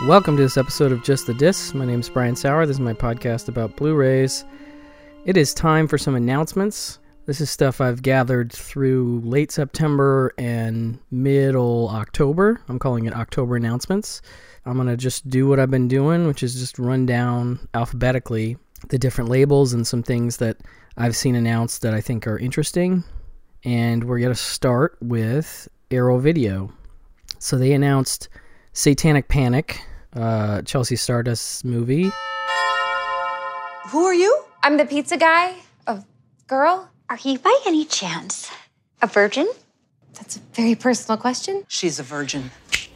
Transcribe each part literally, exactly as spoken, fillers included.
Welcome to this episode of Just the Discs. My name is Brian Sauer. This is my podcast about Blu-rays. It is time for some announcements. This is stuff I've gathered through late September and middle October. I'm calling it October announcements. I'm going to just do what I've been doing, which is just run down alphabetically the different labels and some things that I've seen announced that I think are interesting. And we're going to start with Arrow Video. So they announced Satanic Panic, uh, Chelsea Stardust's movie. Who are you? I'm the pizza guy. A girl. Are you by any chance a virgin? That's a very personal question. She's a virgin.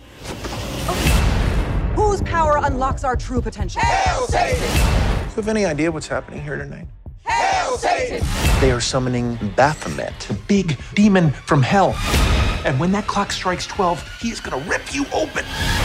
Whose power unlocks our true potential? Hail Satan! Do you have any idea what's happening here tonight? Hail Satan! They are summoning Baphomet, the big demon from hell. And when that clock strikes twelve, he is gonna rip you open.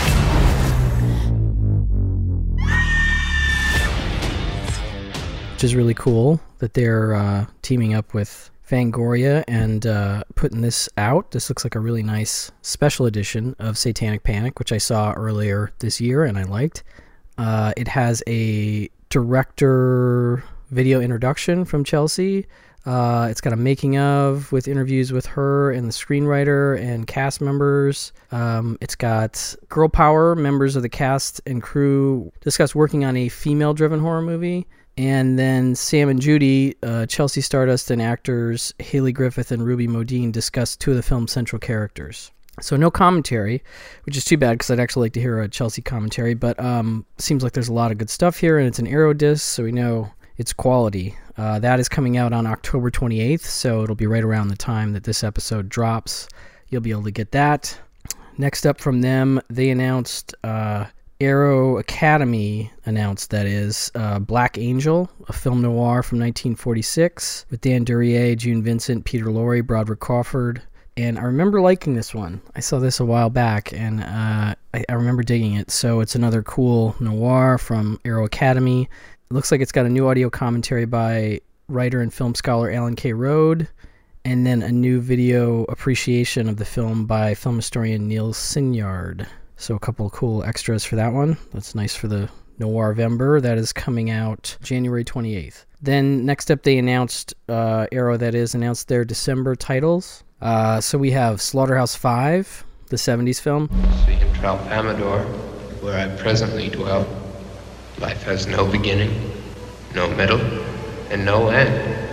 Which is really cool that they're uh, teaming up with Fangoria and uh, putting this out. This looks like a really nice special edition of Satanic Panic, which I saw earlier this year and I liked. Uh, it has a director video introduction from Chelsea. Uh, it's got a making of with interviews with her and the screenwriter and cast members. Um, it's got girl power. Members of the cast and crew discuss working on a female-driven horror movie. And then Sam and Judy, uh, Chelsea Stardust, and actors Haley Griffith and Ruby Modine discuss two of the film's central characters. So no commentary, which is too bad because I'd actually like to hear a Chelsea commentary. But um, seems like there's a lot of good stuff here, and it's an Arrow disc, so we know it's quality. Uh, that is coming out on October twenty-eighth, so it'll be right around the time that this episode drops. You'll be able to get that. Next up from them, they announced, uh, Arrow Academy announced, that is, uh, Black Angel, a film noir from nineteen forty-six, with Dan Duryea, June Vincent, Peter Lorre, Broderick Crawford. And I remember liking this one. I saw this a while back, and uh, I, I remember digging it. So it's another cool noir from Arrow Academy. It looks like it's got a new audio commentary by writer and film scholar Alan K. Rode, and then a new video appreciation of the film by film historian Neil Sinyard. So a couple of cool extras for that one. That's nice for the Noirvember. That is coming out January twenty-eighth. Then next up they announced, uh, Arrow that is, announced their December titles. Uh, so we have Slaughterhouse five, the seventies film. See in Tralfamador, where I presently dwell. Life has no beginning, no middle, and no end.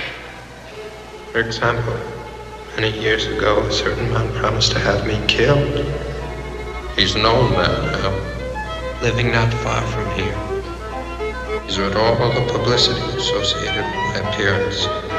For example, many years ago, a certain man promised to have me killed. He's an old man now, living not far from here. He's read all the publicity associated with my appearance.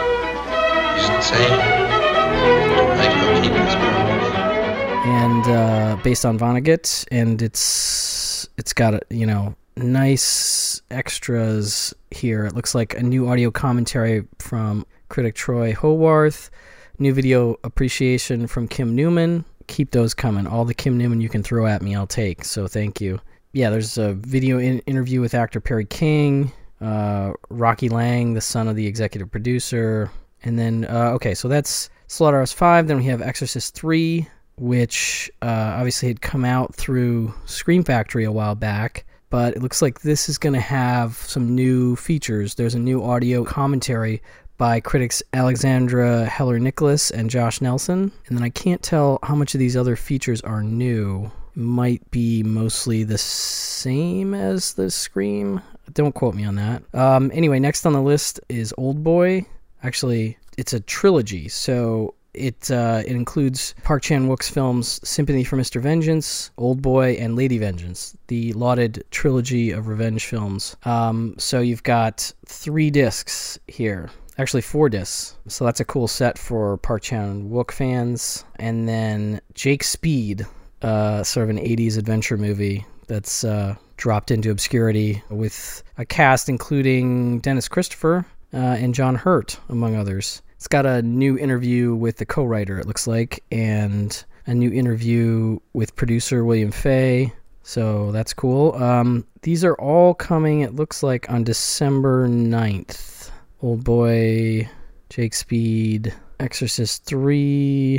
He's insane. Tonight he'll keep his promise. And uh, based on Vonnegut, and it's it's got a, you know, nice extras here. It looks like a new audio commentary from critic Troy Howarth, new video appreciation from Kim Newman. Keep those coming. All the Kim Newman you can throw at me, I'll take, so thank you. Yeah, there's a video in- interview with actor Perry King, uh, Rocky Lang, the son of the executive producer, and then, uh, okay, so that's Slaughterhouse five. Then we have Exorcist three, which uh, obviously had come out through Scream Factory a while back, but it looks like this is going to have some new features. There's a new audio commentary by critics Alexandra Heller-Nicholas and Josh Nelson. And then I can't tell how much of these other features are new. It might be mostly the same as the Scream. Don't quote me on that. Um, anyway, next on the list is Oldboy. Actually, it's a trilogy, so it uh, it includes Park Chan-wook's films Sympathy for Mister Vengeance, Oldboy, and Lady Vengeance, the lauded trilogy of revenge films. Um, so you've got three discs here. Actually, four discs. So that's a cool set for Park Chan-wook fans. And then Jake Speed, uh, sort of an eighties adventure movie that's uh, dropped into obscurity with a cast including Dennis Christopher uh, and John Hurt, among others. It's got a new interview with the co-writer, it looks like, and a new interview with producer William Fay. So that's cool. Um, these are all coming, it looks like, on December ninth. Oldboy, Jake Speed, Exorcist three,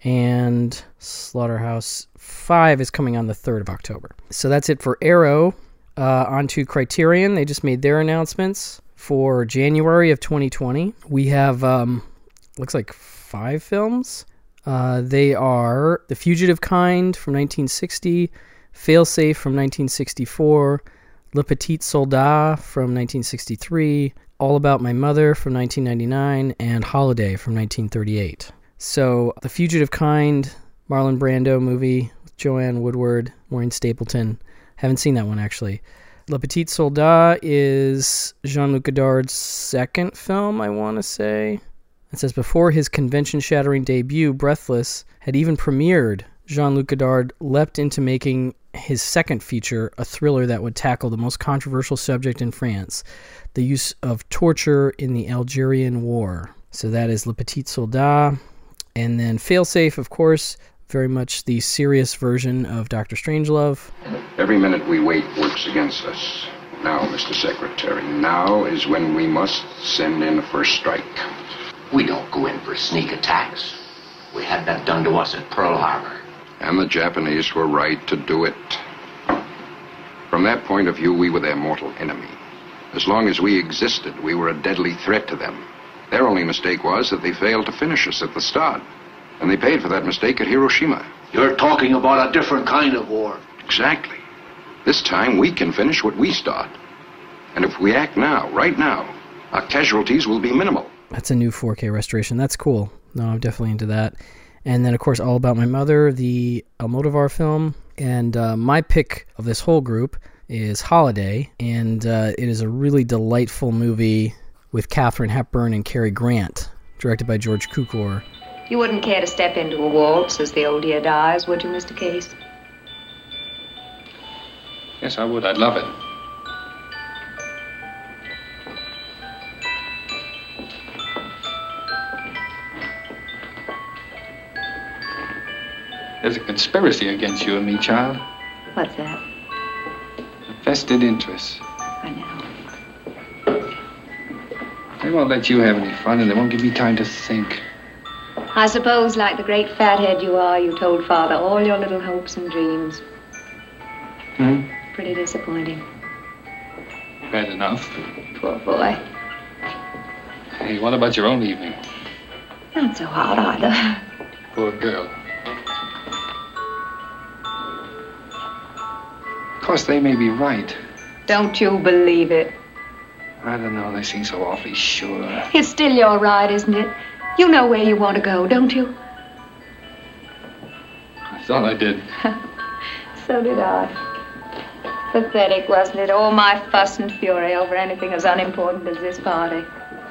and Slaughterhouse five is coming on the third of October. So that's it for Arrow. Uh, on to Criterion. They just made their announcements for January of twenty twenty. We have, um, looks like five films. Uh, they are The Fugitive Kind from nineteen sixty, Failsafe from nineteen sixty-four, Le Petit Soldat from nineteen sixty-three, All About My Mother from nineteen ninety-nine, and Holiday from nineteen thirty-eight. So, The Fugitive Kind, Marlon Brando movie with Joanne Woodward, Maureen Stapleton. Haven't seen that one, actually. Le Petit Soldat is Jean-Luc Godard's second film, I want to say. It says, before his convention-shattering debut, Breathless, had even premiered, Jean-Luc Godard leapt into making his second feature, a thriller that would tackle the most controversial subject in France, the use of torture in the Algerian War. So that is Le Petit Soldat. And then Failsafe, of course, very much the serious version of Doctor Strangelove. Every minute we wait works against us. Now, Mister Secretary, now is when we must send in the first strike. We don't go in for sneak attacks. We had that done to us at Pearl Harbor. And the Japanese were right to do it. From that point of view, we were their mortal enemy. As long as we existed, we were a deadly threat to them. Their only mistake was that they failed to finish us at the start. And they paid for that mistake at Hiroshima. You're talking about a different kind of war. Exactly. This time, we can finish what we start. And if we act now, right now, our casualties will be minimal. That's a new four K restoration. That's cool. No, I'm definitely into that. And then, of course, All About My Mother, the Almodovar film. And uh, my pick of this whole group is Holiday. And uh, it is a really delightful movie with Katharine Hepburn and Cary Grant, directed by George Cukor. You wouldn't care to step into a waltz as the old year dies, would you, Mister Case? Yes, I would. I'd love it. There's a conspiracy against you and me, child. What's that? A vested interest. I know. They won't let you have any fun, and they won't give me time to think. I suppose, like the great fathead you are, you told Father all your little hopes and dreams. Hmm? Pretty disappointing. Bad enough. Poor boy. Hey, what about your own evening? Not so hard either. Poor girl. Of course, they may be right. Don't you believe it. I don't know, they seem so awfully sure. It's still your ride, isn't it? You know where you want to go, don't you? I thought I did. So did I. Pathetic, wasn't it? All my fuss and fury over anything as unimportant as this party.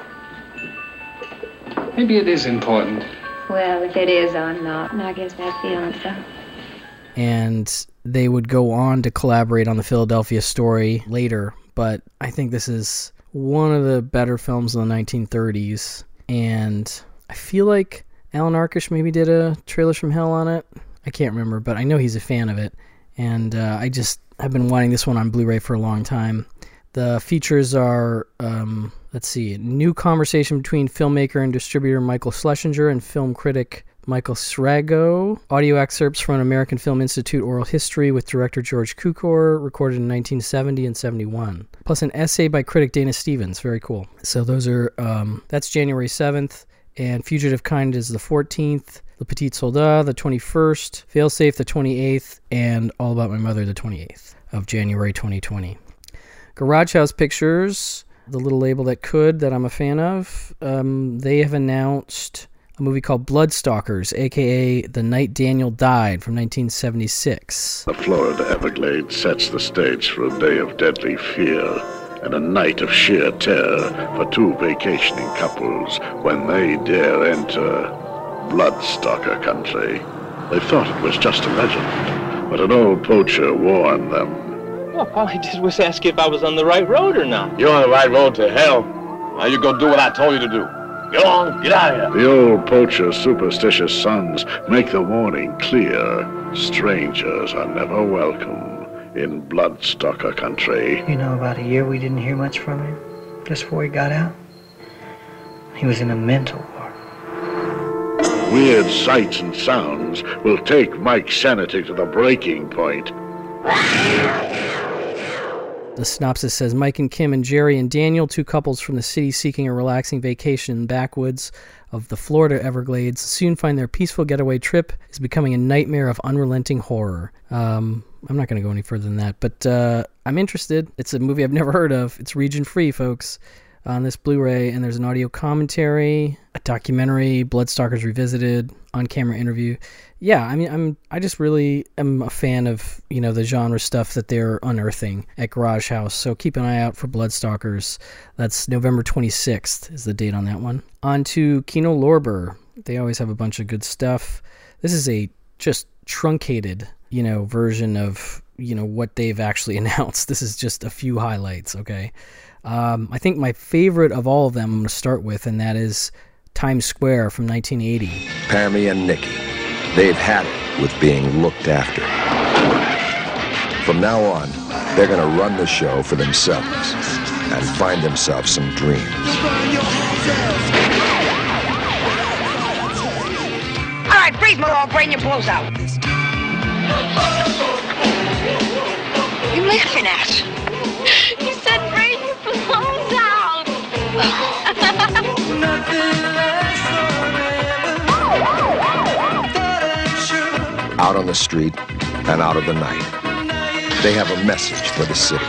Maybe it is important. Well, if it is, I'm not, and I guess that's the answer. And they would go on to collaborate on the Philadelphia Story later, but I think this is one of the better films in the nineteen thirties, and I feel like Alan Arkush maybe did a Trailers from Hell on it. I can't remember, but I know he's a fan of it, and uh, I just have been wanting this one on Blu-ray for a long time. The features are, um, let's see, new conversation between filmmaker and distributor Michael Schlesinger and film critic Michael Srago. Audio excerpts from an American Film Institute oral history with director George Cukor, recorded in nineteen seventy and seventy-one. Plus an essay by critic Dana Stevens. Very cool. So those are, um, that's January seventh, and Fugitive Kind is the fourteenth, Le Petit Soldat the twenty-first, Failsafe the twenty-eighth, and All About My Mother the twenty-eighth of January twenty twenty. Garage House Pictures, the little label that could, that I'm a fan of, um, they have announced a movie called Bloodstalkers, a k a. The Night Daniel Died, from nineteen seventy-six. The Florida Everglades sets the stage for a day of deadly fear and a night of sheer terror for two vacationing couples when they dare enter Bloodstalker country. They thought it was just a legend, but an old poacher warned them. Well, all I did was ask if I was on the right road or not. You're on the right road to hell. Now you go do what I told you to do. Get on, get out of here. The old poacher's superstitious sons make the warning clear. Strangers are never welcome in Bloodstalker country. You know, about a year we didn't hear much from him, just before he got out. He was in a mental ward. weird sights and sounds will take Mike's sanity to the breaking point. The synopsis says, Mike and Kim and Jerry and Daniel, two couples from the city seeking a relaxing vacation in the backwoods of the Florida Everglades, soon find their peaceful getaway trip is becoming a nightmare of unrelenting horror. Um, I'm not going to go any further than that, but uh, I'm interested. It's a movie I've never heard of. It's region-free, folks, on this Blu-ray, and there's an audio commentary, a documentary, Bloodstalkers Revisited, on-camera interview. Yeah, I mean, I'm I just really am a fan of, you know, the genre stuff that they're unearthing at Garage House. So keep an eye out for Bloodstalkers. That's November twenty-sixth is the date on that one. On to Kino Lorber. They always have a bunch of good stuff. This is a just truncated, you know, version of, you know, what they've actually announced. This is just a few highlights, okay? Um, I think my favorite of all of them I'm going to start with, and that is Times Square from nineteen eighty. Pammy and Nikki, they've had it with being looked after. From now on, they're going to run the show for themselves and find themselves some dreams. All right, breathe, Malone, brain your blows out. What are you laughing at? You said brain your blows out. Out on the street and out of the night, they have a message for the city.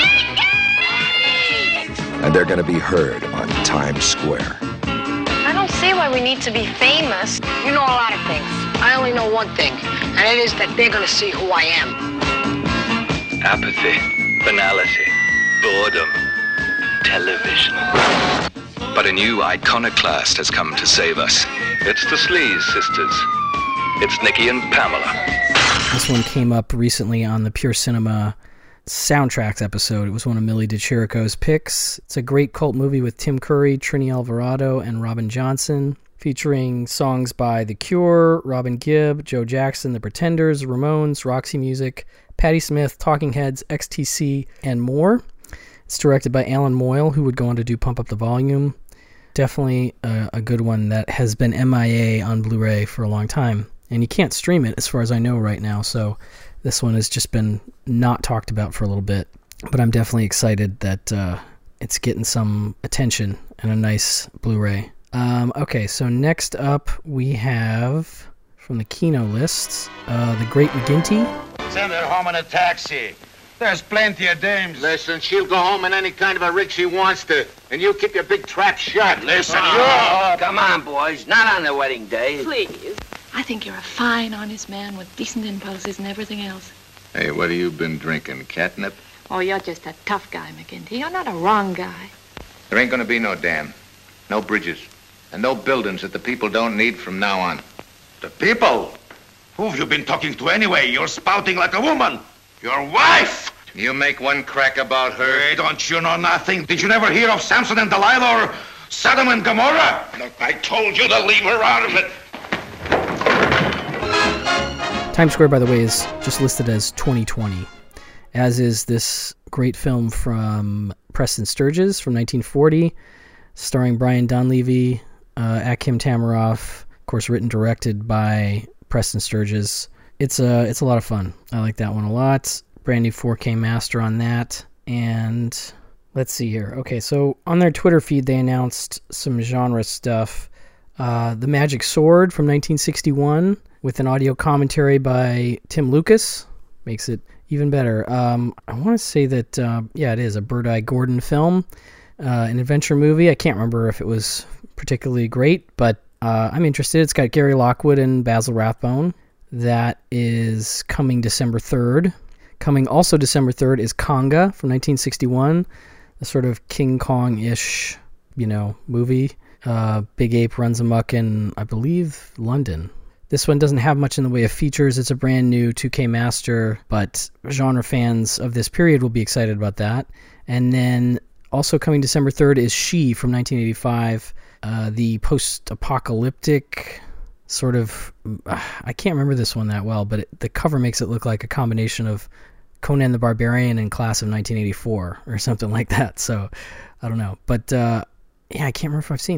And they're going to be heard on Times Square. I don't see why we need to be famous. You know a lot of things. I only know one thing, and it is that they're going to see who I am. Apathy, banality, boredom, television. But a new iconoclast has come to save us. It's the Sleaze Sisters. It's Nikki and Pamela. This one came up recently on the Pure Cinema Soundtracks episode. It was one of Millie DeChirico's picks. It's a great cult movie with Tim Curry, Trini Alvarado, and Robin Johnson, featuring songs by The Cure, Robin Gibb, Joe Jackson, The Pretenders, Ramones, Roxy Music, Patti Smith, Talking Heads, X T C, and more. It's directed by Alan Moyle, who would go on to do Pump Up the Volume. Definitely a, a good one that has been M I A on Blu-ray for a long time. And you can't stream it as far as I know right now, so this one has just been not talked about for a little bit. But I'm definitely excited that uh, it's getting some attention and a nice Blu-ray. Um, okay, so next up we have, from the Kino lists, uh, The Great McGinty. Send her home in a taxi. There's plenty of dames. Listen, she'll go home in any kind of a rig she wants to. And you keep your big trap shut. Listen, oh, you... Come on, boys. Not on the wedding day. Please. I think you're a fine, honest man with decent impulses and everything else. Hey, what have you been drinking? Catnip? Oh, you're just a tough guy, McGinty. You're not a wrong guy. There ain't gonna be no dam, no bridges, and no buildings that the people don't need from now on. The people? Who have you been talking to anyway? You're spouting like a woman. Your wife! You make one crack about her. Hey, don't you know nothing? Did you never hear of Samson and Delilah or Sodom and Gomorrah? Look, I told you to leave her out of it. Times Square, by the way, is just listed as twenty twenty, as is this great film from Preston Sturges from nineteen forty, starring Brian Donlevy, uh, Akim Tamaroff, of course written and directed by Preston Sturges. It's a, it's a lot of fun. I like that one a lot. Brand new four K master on that. And let's see here. Okay, so on their Twitter feed, they announced some genre stuff. Uh, The Magic Sword from nineteen sixty-one, with an audio commentary by Tim Lucas. Makes it even better. Um, I want to say that, uh, yeah, it is a Bird-Eye Gordon film, uh, an adventure movie. I can't remember if it was particularly great, but uh, I'm interested. It's got Gary Lockwood and Basil Rathbone. That is coming December third. Coming also December third is Conga from nineteen sixty-one, a sort of King Kong-ish, you know, movie. Uh, Big Ape runs amok in, I believe, London. This one doesn't have much in the way of features. It's a brand new two K master, but genre fans of this period will be excited about that. And then also coming December third is She from nineteen eighty-five, uh, the post-apocalyptic sort of... Uh, I can't remember this one that well, but it, the cover makes it look like a combination of Conan the Barbarian and Class of nineteen eighty-four or something like that. So I don't know. But uh, yeah, I can't remember if I've seen it.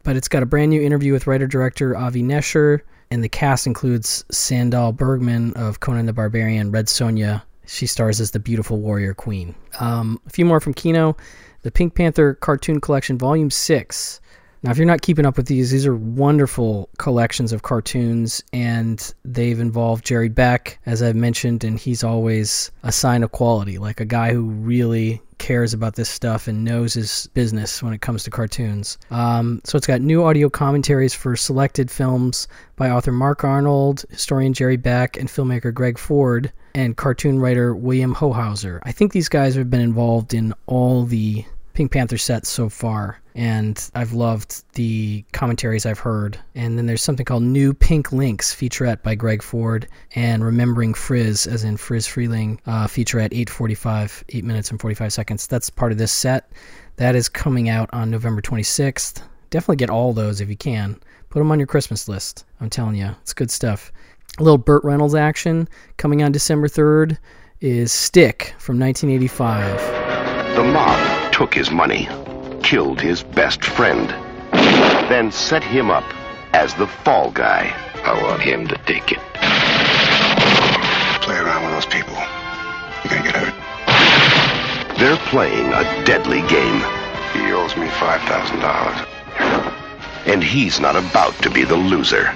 but it's got a brand new interview with writer-director Avi Nesher, and the cast includes Sandal Bergman of Conan the Barbarian, Red Sonja. She stars as the beautiful warrior queen. Um, a few more from Kino. The Pink Panther Cartoon Collection, Volume six. Now, if you're not keeping up with these, these are wonderful collections of cartoons, and they've involved Jerry Beck, as I've mentioned, and he's always a sign of quality, like a guy who really cares about this stuff and knows his business when it comes to cartoons. Um, so it's got new audio commentaries for selected films by author Mark Arnold, historian Jerry Beck, and filmmaker Greg Ford, and cartoon writer William Hohauser. I think these guys have been involved in all the Pink Panther sets so far, and I've loved the commentaries I've heard. And then there's something called New Pink Links, featurette by Greg Ford, and Remembering Friz, as in Friz Freleng, uh, featurette eight forty-five, eight minutes and forty-five seconds. That's part of this set. That is coming out on November twenty-sixth. Definitely get all those if you can. Put them on your Christmas list. I'm telling you, it's good stuff. A little Burt Reynolds action coming on December third is Stick from nineteen eighty-five. The mob took his money, killed his best friend, then set him up as the fall guy. I want him to take it. Play around with those people. You're gonna get hurt. They're playing a deadly game. He owes me five thousand dollars. And he's not about to be the loser.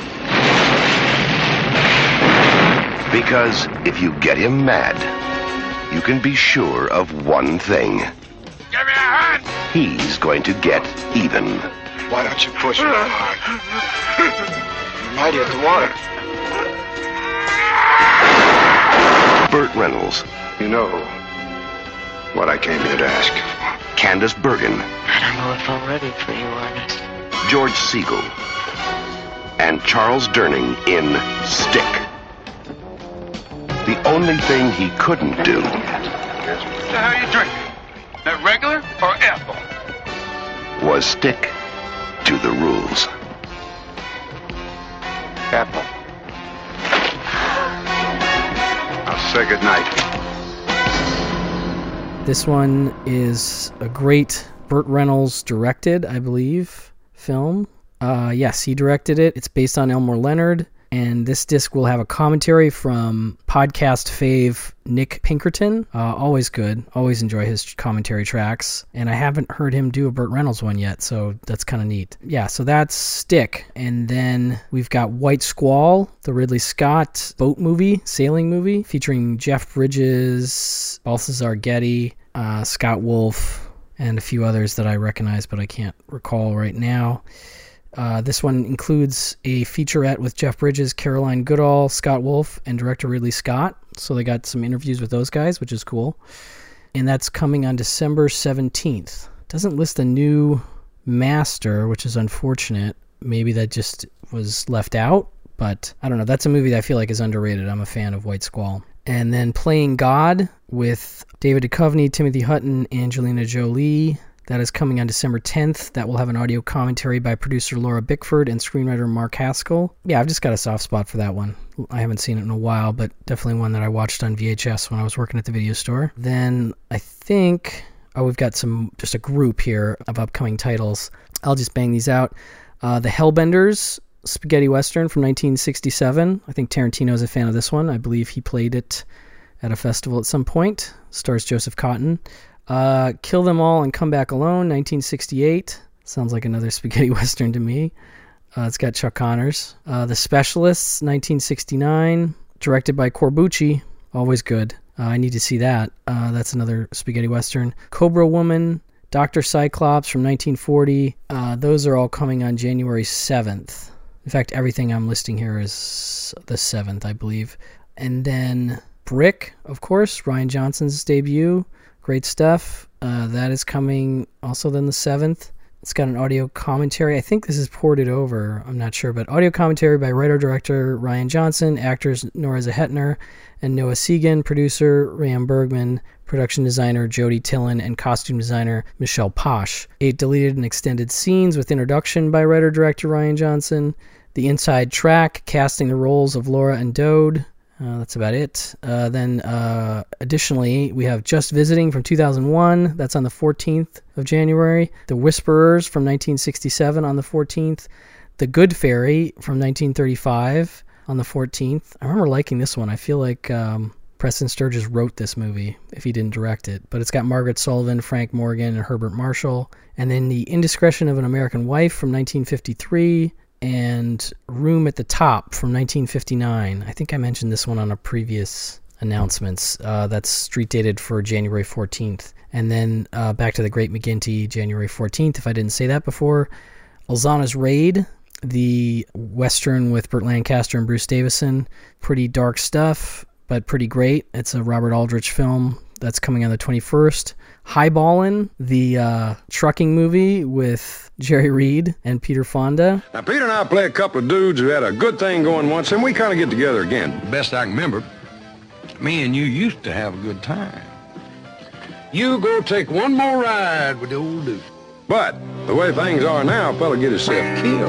Because if you get him mad, you can be sure of one thing. Give me a hand! He's going to get even. Why don't you push me hard? You might hit the water. Burt Reynolds. You know what I came here to ask you for. Candace Bergen. I don't know if I'm ready for you, Ernest. George Siegel. And Charles Durning in Stick. The only thing he couldn't do. What the hell are you drinking? That regular or apple? Was stick to the rules. Apple. I'll say goodnight. This one is a great Burt Reynolds directed, I believe, film. Uh, yes, he directed it. It's based on Elmore Leonard. And this disc will have a commentary from podcast fave Nick Pinkerton. Uh, always good. Always enjoy his commentary tracks. And I haven't heard him do a Burt Reynolds one yet, so that's kind of neat. Yeah, so that's Stick. And then we've got White Squall, the Ridley Scott boat movie, sailing movie, featuring Jeff Bridges, Balthazar Getty, uh, Scott Wolf, and a few others that I recognize, but I can't recall right now. Uh, this one includes a featurette with Jeff Bridges, Caroline Goodall, Scott Wolf, and director Ridley Scott. So they got some interviews with those guys, which is cool. And that's coming on December seventeenth. Doesn't list a new master, which is unfortunate. Maybe that just was left out, but I don't know. That's a movie that I feel like is underrated. I'm a fan of White Squall. And then Playing God with David Duchovny, Timothy Hutton, Angelina Jolie. That is coming on December tenth. That will have an audio commentary by producer Laura Bickford and screenwriter Mark Haskell. Yeah, I've just got a soft spot for that one. I haven't seen it in a while, but definitely one that I watched on V H S when I was working at the video store. Then I think, oh, we've got some, just a group here of upcoming titles. I'll just bang these out. Uh, The Hellbenders, spaghetti western from nineteen sixty-seven. I think Tarantino's a fan of this one. I believe he played it at a festival at some point. Stars Joseph Cotton. Uh, Kill Them All and Come Back Alone, nineteen sixty-eight. Sounds like another spaghetti western to me. Uh, it's got Chuck Connors. Uh, The Specialists, nineteen sixty-nine. Directed by Corbucci. Always good. Uh, I need to see that. Uh, that's another spaghetti western. Cobra Woman, Doctor Cyclops from nineteen forty. Uh, those are all coming on January seventh. In fact, everything I'm listing here is the seventh, I believe. And then Brick, of course, Rian Johnson's debut. Great stuff. Uh, that is coming also then the seventh. It's got an audio commentary. I think this is ported over. I'm not sure. But audio commentary by writer-director Rian Johnson, actors Nora Zehetner and Noah Segan, producer Ram Bergman, production designer Jody Tillen, and costume designer Michelle Posh. Eight deleted and extended scenes with introduction by writer-director Rian Johnson. The inside track, casting the roles of Laura and Dode. Uh, that's about it. Uh, then, uh, additionally, we have Just Visiting from two thousand one. That's on the fourteenth of January. The Whisperers from nineteen sixty-seven on the fourteenth. The Good Fairy from nineteen thirty-five on the fourteenth. I remember liking this one. I feel like um, Preston Sturges wrote this movie, if he didn't direct it. But it's got Margaret Sullivan, Frank Morgan, and Herbert Marshall. And then The Indiscretion of an American Wife from nineteen fifty-three. And Room at the Top from nineteen fifty-nine. I think I mentioned this one on a previous announcements. Uh, that's street dated for January fourteenth. And then uh, Back to the Great McGinty, January fourteenth, if I didn't say that before. Elzana's Raid, the Western with Burt Lancaster and Bruce Davison. Pretty dark stuff, but pretty great. It's a Robert Aldrich film that's coming on the twenty-first. Highballin', the uh, trucking movie with Jerry Reed and Peter Fonda. Now, Peter and I play a couple of dudes who had a good thing going once, and we kind of get together again. Best I can remember, me and you used to have a good time. You go take one more ride with the old dude. But the way things are now, a fella get himself killed.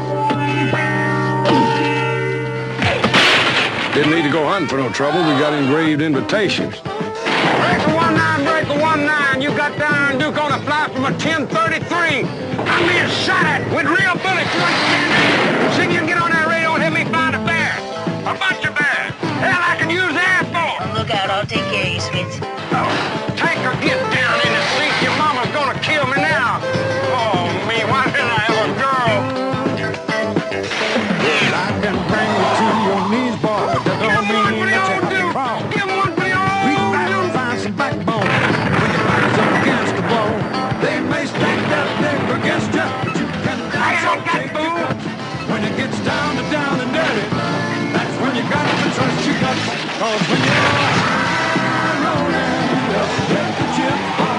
Didn't need to go hunting for no trouble. We got engraved invitations. Breaker one nine, breaker one nine. You got down and Duke on a fly from a ten thirty-three. I'm being shot at with real bullets. See if you can get on that radio and help me find a bear. A bunch of bears. Hell, I can use Air Force. Oh, look out, I'll take care of you, Smith. Oh, take her, get down in the seat. Your mama's gonna kill me now. Oh, me, why didn't I have a girl? I can bring you to your knees, boy, but that don't mean that you can crawl. Give one for your old reach back and find some backbone. When your back's up against the wall, they may strike that thing against you, but you can also take your guts. When it gets down to down and dirty, that's when you got to trust your guts. Cause when you're high rolling, just let the chips fall.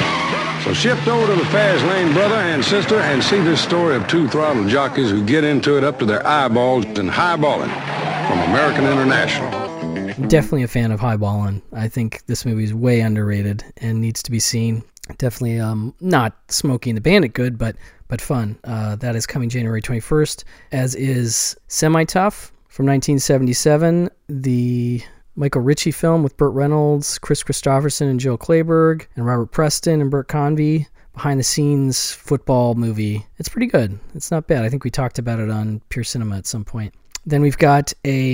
So shift over to the fast lane, brother and sister, and see this story of two throttle jockeys who get into it up to their eyeballs and highballing from American International. I'm definitely a fan of Highballin'. I think this movie is way underrated and needs to be seen. Definitely um, not Smokey and the Bandit good, but but fun. Uh, that is coming January twenty-first, as is Semi-Tough from nineteen seventy-seven, the Michael Ritchie film with Burt Reynolds, Chris Christopherson and Joe Clayburgh, and Robert Preston and Burt Convy. Behind-the-scenes football movie. It's pretty good. It's not bad. I think we talked about it on Pure Cinema at some point. Then we've got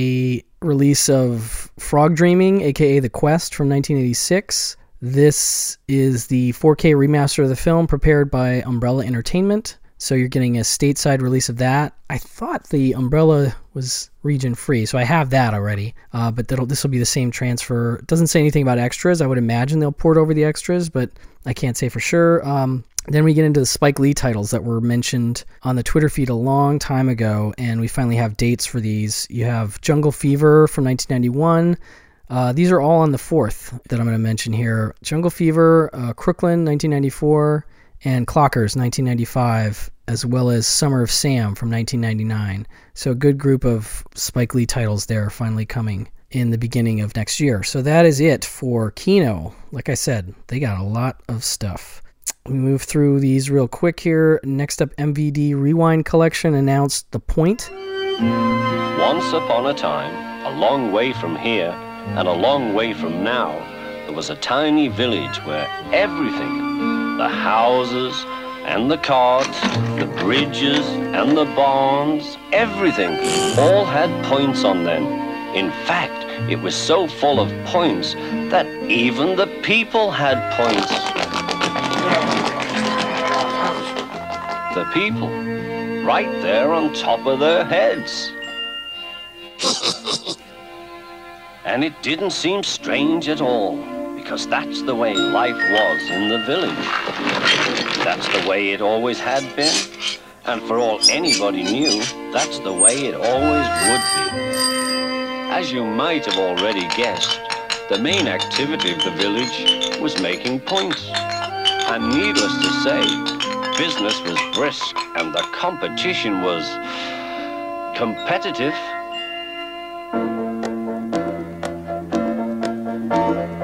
a release of Frog Dreaming, a k a. The Quest, from nineteen eighty-six. This is the four K remaster of the film prepared by Umbrella Entertainment. So you're getting a stateside release of that. I thought the Umbrella was region free, so I have that already. Uh, but this will be the same transfer. It doesn't say anything about extras. I would imagine they'll port over the extras, but I can't say for sure. Um, then we get into the Spike Lee titles that were mentioned on the Twitter feed a long time ago, and we finally have dates for these. You have Jungle Fever from nineteen ninety-one. Uh, these are all on the fourth that I'm going to mention here. Jungle Fever, uh, Crooklyn, nineteen ninety-four, and Clockers, nineteen ninety-five, as well as Summer of Sam from nineteen ninety-nine. So a good group of Spike Lee titles there finally coming in the beginning of next year. So that is it for Kino. Like I said, they got a lot of stuff. We move through these real quick here. Next up, M V D Rewind Collection announced The Point. Once upon a time, a long way from here, and a long way from now, there was a tiny village where everything, the houses and the carts, the bridges and the barns, everything, all had points on them. In fact, it was so full of points that even the people had points. The people, right there on top of their heads. And it didn't seem strange at all, because that's the way life was in the village. That's the way it always had been, and for all anybody knew, that's the way it always would be. As you might have already guessed, the main activity of the village was making points. And needless to say, business was brisk and the competition was competitive.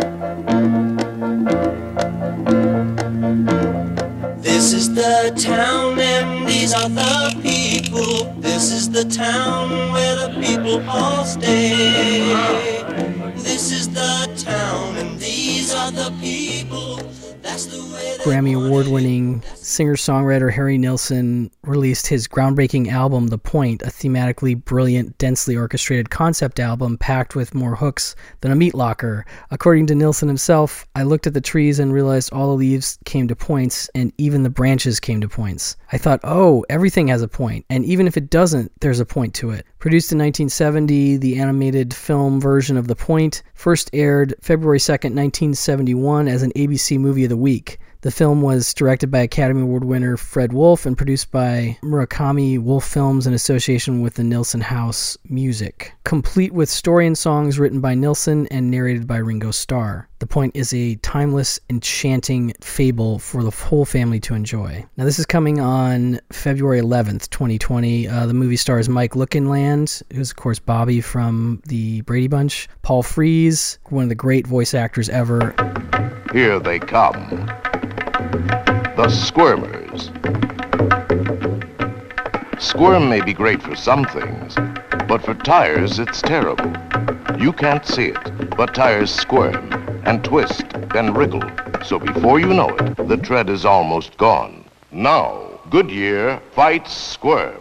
This is the town town, and these are the people. This is the town where the people all stay. This is the town, and these are the people. That's the way. Grammy Award-winning singer-songwriter Harry Nilsson released his groundbreaking album, The Point, a thematically brilliant, densely orchestrated concept album packed with more hooks than a meat locker. According to Nilsson himself, I looked at the trees and realized all the leaves came to points, and even the branches came to points. I thought, oh, everything has a point, and even if it doesn't, there's a point to it. Produced in nineteen seventy, the animated film version of The Point first aired February second, nineteen seventy-one as an A B C Movie of the Week. The film was directed by Academy Award winner Fred Wolf and produced by Murakami Wolf Films in association with the Nilsson House Music, complete with story and songs written by Nilsson and narrated by Ringo Starr. The Point is a timeless, enchanting fable for the whole family to enjoy. Now, this is coming on February eleventh, twenty twenty. Uh, the movie stars Mike Lookinland, who's, of course, Bobby from the Brady Bunch, Paul Frees, one of the great voice actors ever. Here they come. The Squirmers. Squirm may be great for some things, but for tires it's terrible. You can't see it, but tires squirm and twist and wriggle. So before you know it, the tread is almost gone. Now, Goodyear fights Squirm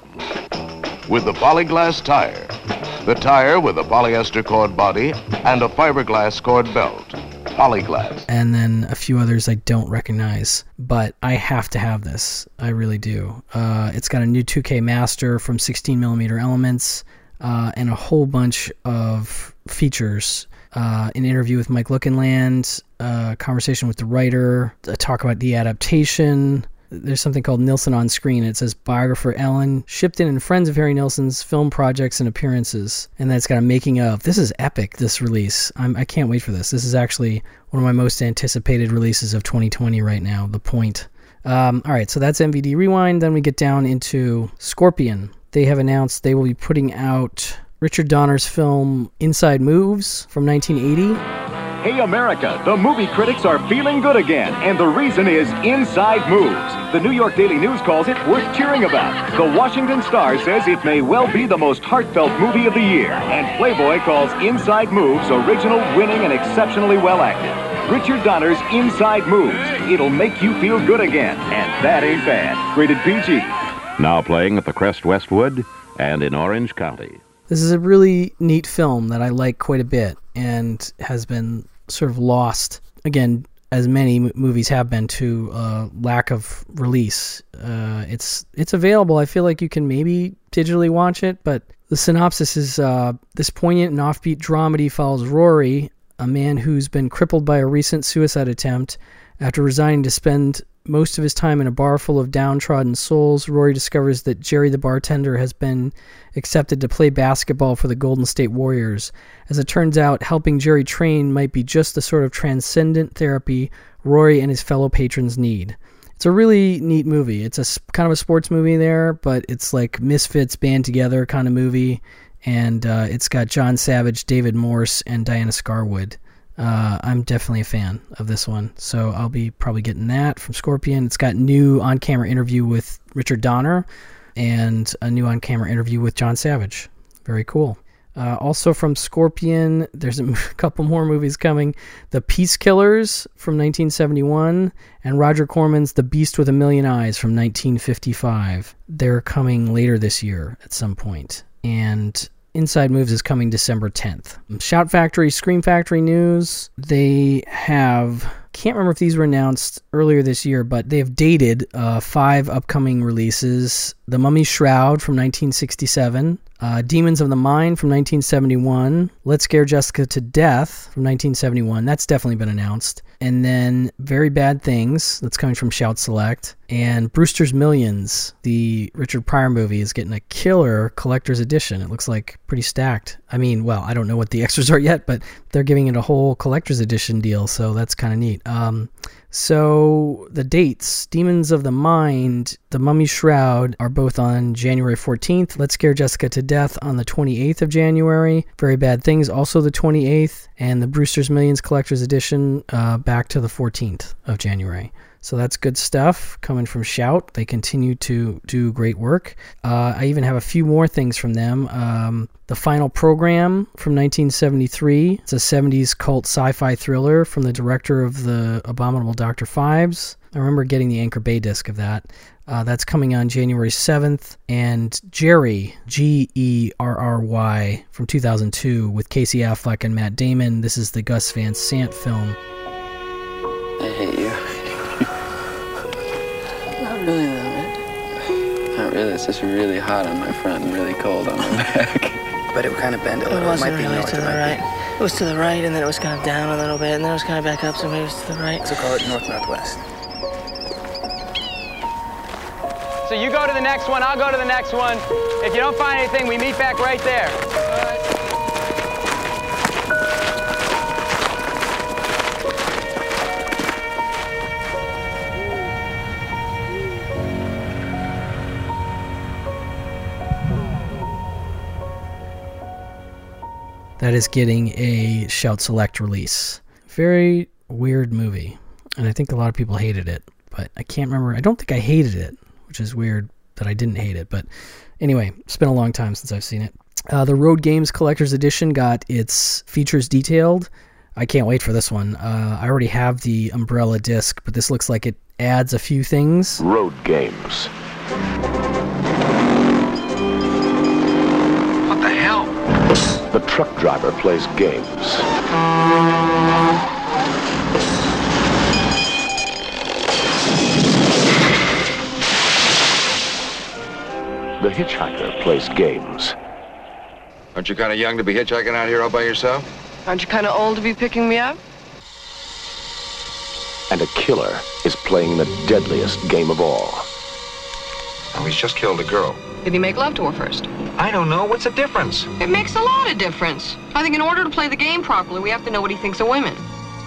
with the Polyglass tire. The tire with a polyester cord body and a fiberglass cord belt. Polyglass. And then a few others I don't recognize, but I have to have this. I really do. Uh, it's got a new two K master from sixteen millimeter Elements uh, and a whole bunch of features. Uh, an interview with Mike Lookinland, a conversation with the writer, a talk about the adaptation. There's something called Nilsson on Screen. It says biographer Ellen Shipton and friends of Harry Nilsson's film projects and appearances. And then it's got a making of. This is epic, this release. I'm, I can't wait for this. This is actually one of my most anticipated releases of twenty twenty right now, The Point. Um, all right, so that's M V D Rewind. Then we get down into Scorpion. They have announced they will be putting out Richard Donner's film Inside Moves from nineteen eighty. Hey America, the movie critics are feeling good again, and the reason is Inside Moves. The New York Daily News calls it worth cheering about. The Washington Star says it may well be the most heartfelt movie of the year, and Playboy calls Inside Moves original, winning, and exceptionally well acted. Richard Donner's Inside Moves. It'll make you feel good again, and that ain't bad. Rated P G. Now playing at the Crest Westwood and in Orange County. This is a really neat film that I like quite a bit and has been sort of lost, again, as many m- movies have been, to uh, lack of release. Uh, it's it's available. I feel like you can maybe digitally watch it, but the synopsis is uh, this poignant and offbeat dramedy follows Rory, a man who's been crippled by a recent suicide attempt. After resigning to spend most of his time in a bar full of downtrodden souls, Rory discovers that Jerry the bartender has been accepted to play basketball for the Golden State Warriors. As it turns out, helping Jerry train might be just the sort of transcendent therapy Rory and his fellow patrons need. It's a really neat movie. It's a kind of a sports movie there, but it's like misfits band together kind of movie, and uh, it's got John Savage, David Morse, and Diana Scarwood. Uh, I'm definitely a fan of this one, so I'll be probably getting that from Scorpion. It's got new on-camera interview with Richard Donner and a new on-camera interview with John Savage. Very cool. Uh, also from Scorpion, there's a couple more movies coming. The Peace Killers from nineteen seventy-one and Roger Corman's The Beast with a Million Eyes from nineteen fifty-five. They're coming later this year at some point. And Inside Moves is coming December tenth. Shout Factory, Scream Factory news. They have, can't remember if these were announced earlier this year, but they have dated uh, five upcoming releases. The Mummy's Shroud from nineteen sixty-seven. Uh, Demons of the Mind from nineteen seventy-one. Let's Scare Jessica to Death from nineteen seventy-one. That's definitely been announced. And then Very Bad Things, that's coming from Shout Select. And Brewster's Millions, the Richard Pryor movie, is getting a killer collector's edition. It looks like pretty stacked. I mean, well, I don't know what the extras are yet, but they're giving it a whole collector's edition deal, so that's kind of neat. Um, so the dates, Demons of the Mind, The Mummy's Shroud are both on January fourteenth. Let's Scare Jessica to Death on the twenty-eighth of January. Very Bad Things also the twenty-eighth. And the Brewster's Millions Collector's Edition uh, back to the fourteenth of January. So that's good stuff coming from Shout. They continue to do great work. Uh, I even have a few more things from them. Um, The Final Program from nineteen seventy-three. It's a seventies cult sci-fi thriller from the director of The Abominable Doctor Phibes. I remember getting the Anchor Bay disc of that. Uh, that's coming on January seventh. And Jerry, G E R R Y, from two thousand two with Casey Affleck and Matt Damon. This is the Gus Van Sant film. I hate you. Not really, though, right? Not really. It's just really hot on my front and really cold on my back. But it would kind of bend a little. It wasn't might be really north, to it the might right. It was to the right, and then it was kind of down a little bit, and then it was kind of back up, so maybe it was to the right. So call it north-northwest. So you go to the next one, I'll go to the next one. If you don't find anything, we meet back right there. That is getting a Shout Select release. Very weird movie, and I think a lot of people hated it, but I can't remember. I don't think I hated it, which is weird that I didn't hate it, but anyway, it's been a long time since I've seen it. Uh, the Road Games Collector's Edition got its features detailed. I can't wait for this one. Uh, I already have the Umbrella disc, but this looks like it adds a few things. Road Games. What the hell? The truck driver plays games. The hitchhiker plays games. Aren't you kind of young to be hitchhiking out here all by yourself? Aren't you kind of old to be picking me up? And a killer is playing the deadliest game of all. Oh, he's just killed a girl. Did he make love to her first? I don't know. What's the difference? It makes a lot of difference. I think in order to play the game properly, we have to know what he thinks of women.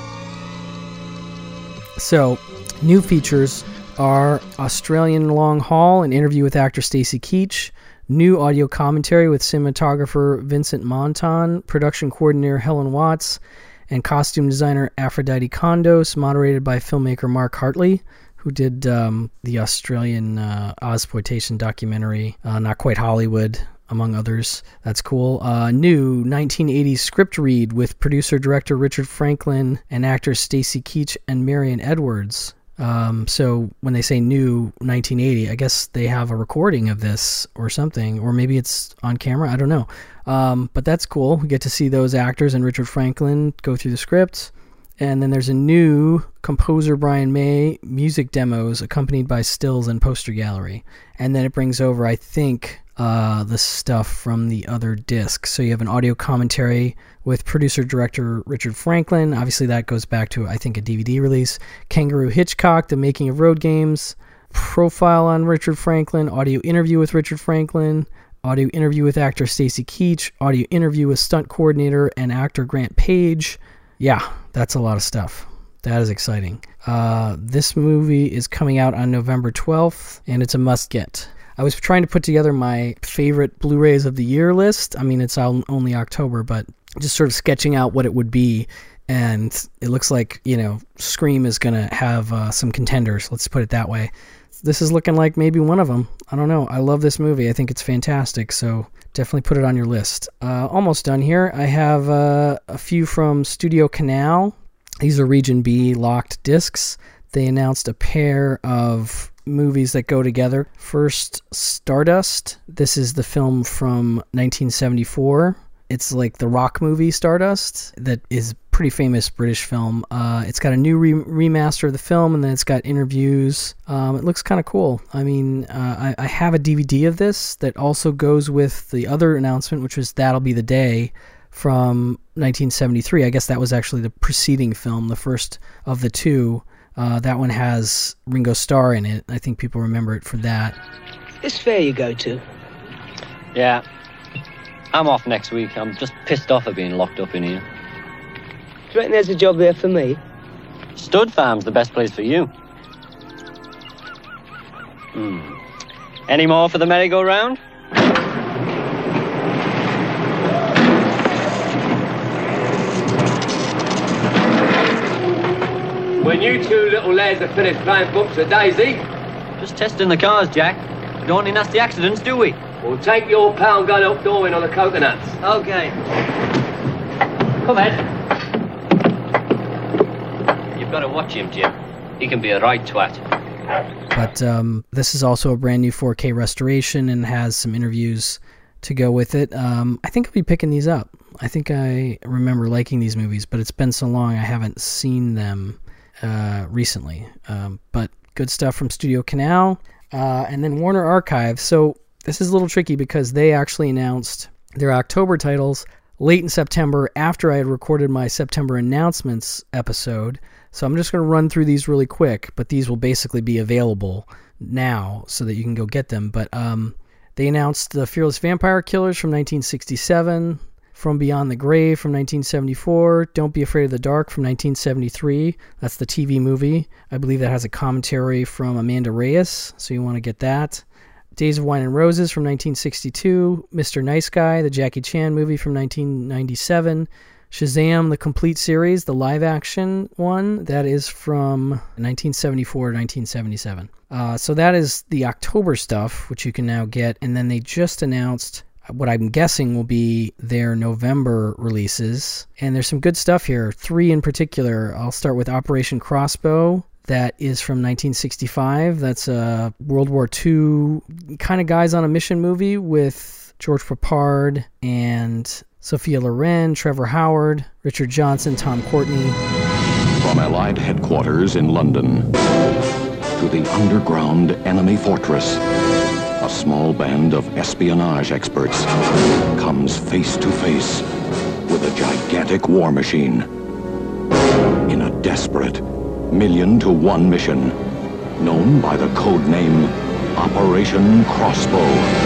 So, new features are Australian Long Haul, an interview with actor Stacy Keach, new audio commentary with cinematographer Vincent Monton, production coordinator Helen Watts, and costume designer Aphrodite Kondos, moderated by filmmaker Mark Hartley, who did um, the Australian uh, Ozploitation documentary, uh, Not Quite Hollywood, among others. That's cool. Uh, new nineteen eighties script read with producer-director Richard Franklin and actors Stacy Keach and Marion Edwards. Um, so when they say new nineteen eighty, I guess they have a recording of this or something, or maybe it's on camera. I don't know. Um, but that's cool. We get to see those actors and Richard Franklin go through the script. And then there's a new composer Brian May music demos accompanied by stills and poster gallery. And then it brings over, I think, uh, the stuff from the other discs. So you have an audio commentary with producer-director Richard Franklin. Obviously that goes back to, I think, a D V D release. Kangaroo Hitchcock, The Making of Road Games. Profile on Richard Franklin. Audio interview with Richard Franklin. Audio interview with actor Stacy Keach. Audio interview with stunt coordinator and actor Grant Page. Yeah, that's a lot of stuff. That is exciting. Uh, this movie is coming out on November twelfth, and it's a must-get. I was trying to put together my favorite Blu-rays of the year list. I mean, it's only October, but just sort of sketching out what it would be, and it looks like, you know, Scream is going to have uh, some contenders, let's put it that way. This is looking like maybe one of them. I don't know. I love this movie. I think it's fantastic, so definitely put it on your list. Uh, almost done here. I have uh, a few from Studio Canal. These are Region B locked discs. They announced a pair of movies that go together. First, Stardust. This is the film from nineteen seventy-four. It's like the rock movie Stardust that is pretty famous British film. Uh, it's got a new re- remaster of the film, and then it's got interviews. Um, it looks kind of cool. I mean, uh, I, I have a D V D of this that also goes with the other announcement, which was That'll Be the Day from nineteen seventy-three. I guess that was actually the preceding film, the first of the two. Uh, that one has Ringo Starr in it. I think people remember it for that. This fair you go to? Yeah. I'm off next week. I'm just pissed off at being locked up in here. Do you reckon there's a job there for me? Stud Farm's the best place for you. Hmm. Any more for the merry-go-round? When you two little lads have finished playing bumps of Daisy... Just testing the cars, Jack. We don't want any nasty accidents, do we? We'll take your pound gun up doing on the coconuts. Okay. Come Ed. You've got to watch him, Jim. He can be a right twat. But um, this is also a brand new four K restoration and has some interviews to go with it. Um, I think I'll be picking these up. I think I remember liking these movies, but it's been so long I haven't seen them uh, recently. Um, but good stuff from Studio Canal. Uh, and then Warner Archive. So this is a little tricky because they actually announced their October titles late in September after I had recorded my September announcements episode. So I'm just going to run through these really quick, but these will basically be available now so that you can go get them. But um, they announced The Fearless Vampire Killers from nineteen sixty-seven, From Beyond the Grave from nineteen seventy-four, Don't Be Afraid of the Dark from nineteen seventy-three. That's the T V movie. I believe that has a commentary from Amanda Reyes, so you want to get that. Days of Wine and Roses from nineteen sixty-two, Mister Nice Guy, the Jackie Chan movie from nineteen ninety-seven, Shazam, the complete series, the live-action one, that is from nineteen seventy-four to nineteen seventy-seven. Uh, so that is the October stuff, which you can now get, and then they just announced what I'm guessing will be their November releases, and there's some good stuff here, three in particular. I'll start with Operation Crossbow. That is from nineteen sixty-five. That's a World War Two kind of guys on a mission movie with George Papard and Sophia Loren, Trevor Howard, Richard Johnson, Tom Courtney. From Allied headquarters in London to the underground enemy fortress, a small band of espionage experts comes face to face with a gigantic war machine in a desperate million to one mission known by the code name Operation Crossbow.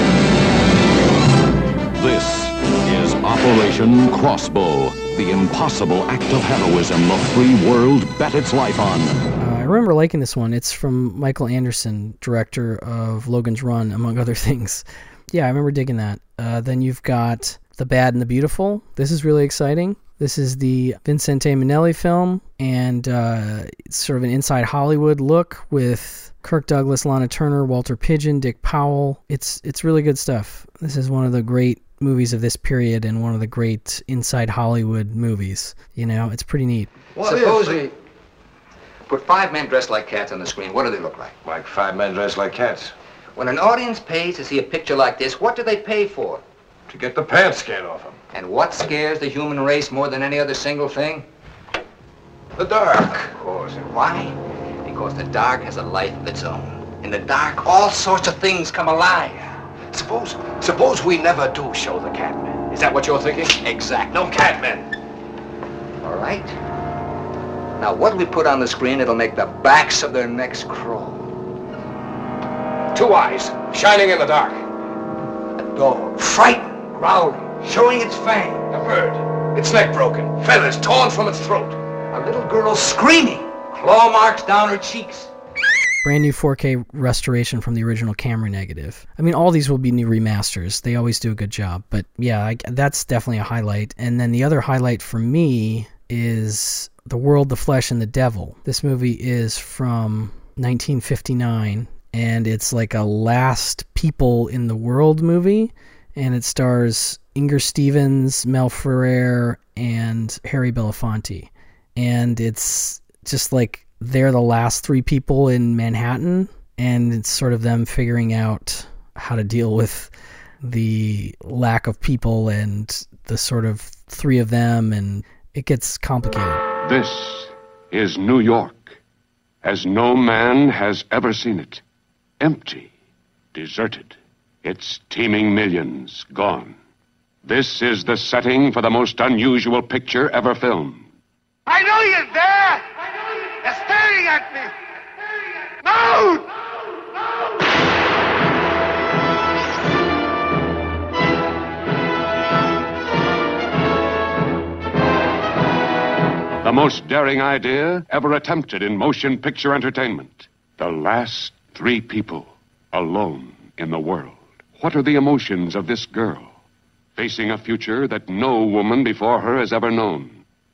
This is Operation Crossbow, the impossible act of heroism the free world bet its life on. Uh, I remember liking this one. It's from Michael Anderson, director of Logan's Run, among other things. Yeah, I remember digging that. Uh, then you've got The Bad and the Beautiful. This is really exciting. This is the Vincente Minnelli film, and uh, it's sort of an inside Hollywood look with Kirk Douglas, Lana Turner, Walter Pidgeon, Dick Powell. It's it's really good stuff. This is one of the great movies of this period and one of the great inside Hollywood movies. You know, it's pretty neat. Well, suppose we put five men dressed like cats on the screen. What do they look like? Like five men dressed like cats. When an audience pays to see a picture like this, what do they pay for? To get the pants scared off them. And what scares the human race more than any other single thing? The dark. Of course. And why? Because the dark has a life of its own. In the dark, all sorts of things come alive. Suppose, suppose we never do show the Catmen. Is that what you're thinking? Exactly. No Catmen. All right. Now, what do we put on the screen that'll make the backs of their necks crawl? Two eyes, shining in the dark. A dog, frightened, growling, showing its fang. A bird, its neck broken, feathers torn from its throat. A little girl screaming, claw marks down her cheeks. Brand new four K restoration from the original camera negative. I mean, all these will be new remasters. They always do a good job. But yeah, I, that's definitely a highlight. And then the other highlight for me is The World, the Flesh, and the Devil. This movie is from nineteen fifty-nine, and it's like a last people in the world movie. And it stars Inger Stevens, Mel Ferrer, and Harry Belafonte. And it's just like they're the last three people in Manhattan, and it's sort of them figuring out how to deal with the lack of people and the sort of three of them, and it gets complicated. This is New York, as no man has ever seen it. Empty, deserted, its teeming millions gone. This is the setting for the most unusual picture ever filmed. I know you're there! They're staring at me! No! The most daring idea ever attempted in motion picture entertainment. The last three people alone in the world. What are the emotions of this girl, facing a future that no woman before her has ever known?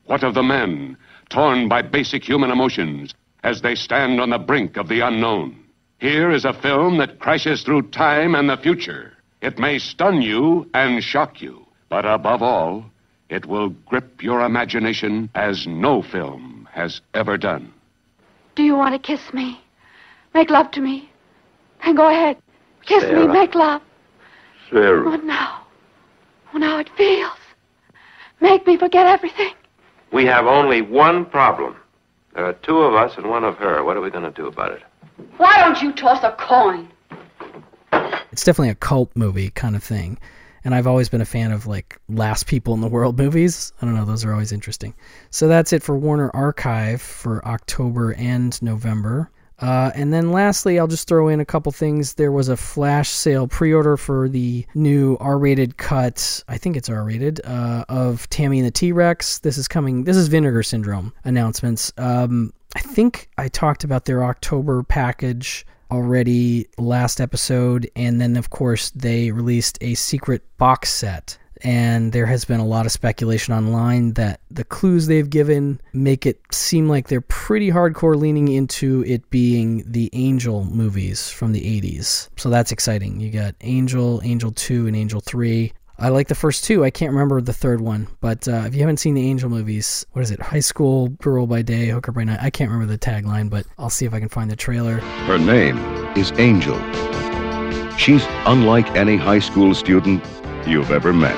What of the men, torn by basic human emotions, as they stand on the brink of the unknown? Here is a film that crashes through time and the future. It may stun you and shock you, but above all, it will grip your imagination as no film has ever done. Do you want to kiss me? Make love to me? Then go ahead. Kiss Sarah. me, make love. Sarah. Oh, no. Oh, now it feels. Make me forget everything. We have only one problem. There are two of us and one of her. What are we going to do about it? Why don't you toss a coin? It's definitely a cult movie kind of thing. And I've always been a fan of, like, Last People in the World movies. I don't know, those are always interesting. So that's it for Warner Archive for October and November. Uh, and then lastly, I'll just throw in a couple things. There was a flash sale pre-order for the new R-rated cut, I think it's R-rated, uh, of Tammy and the T-Rex. This is coming, this is Vinegar Syndrome announcements. Um, I think I talked about their October package already last episode, and then of course they released a secret box set. And there has been a lot of speculation online that the clues they've given make it seem like they're pretty hardcore leaning into it being the Angel movies from the eighties. So that's exciting. You got Angel, Angel two, and Angel three. I like the first two. I can't remember the third one. But uh, if you haven't seen the Angel movies, what is it? High School Girl by Day, Hooker by Night. I can't remember the tagline, but I'll see if I can find the trailer. Her name is Angel. She's unlike any high school student you've ever met.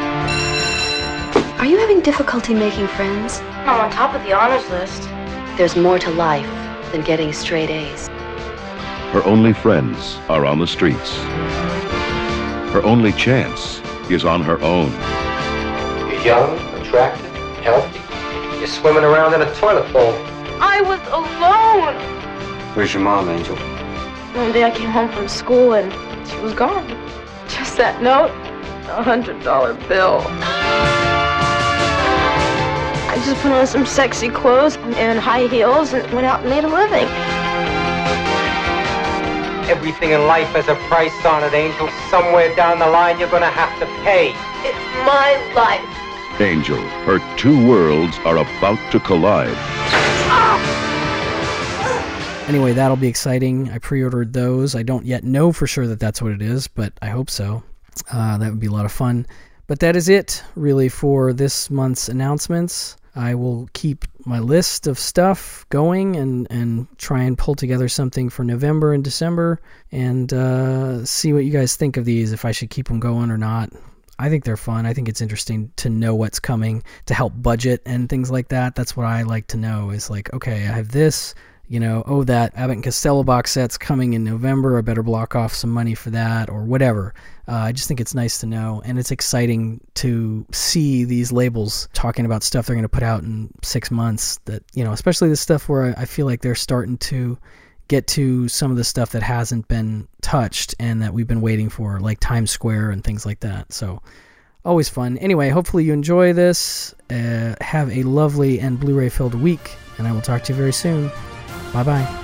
Are you having difficulty making friends? I'm on top of the honors list. There's more to life than getting straight A's. Her only friends are on the streets. Her only chance is on her own. You're young, attractive, healthy. You're swimming around in a toilet bowl. I was alone. Where's your mom, Angel? One day I came home from school and she was gone. Just that note, a hundred dollar bill. I just put on some sexy clothes and high heels and went out and made a living. Everything in life has a price on it, Angel. Somewhere down the line, you're gonna have to pay. It's my life. Angel, her two worlds are about to collide. Anyway, that'll be exciting. I pre-ordered those. I don't yet know for sure that that's what it is, but I hope so. Uh, that would be a lot of fun. But that is it, really, for this month's announcements. I will keep my list of stuff going and, and try and pull together something for November and December and uh, see what you guys think of these, if I should keep them going or not. I think they're fun. I think it's interesting to know what's coming, to help budget and things like that. That's what I like to know, is like, okay, I have this, you know, oh, that Abbott and Costello box set's coming in November. I better block off some money for that or whatever. Uh, I just think it's nice to know, and it's exciting to see these labels talking about stuff they're going to put out in six months that, you know, especially the stuff where I feel like they're starting to get to some of the stuff that hasn't been touched and that we've been waiting for, like Times Square and things like that. So always fun. Anyway, hopefully you enjoy this. Uh, have a lovely and Blu-ray filled week, and I will talk to you very soon. Bye-bye.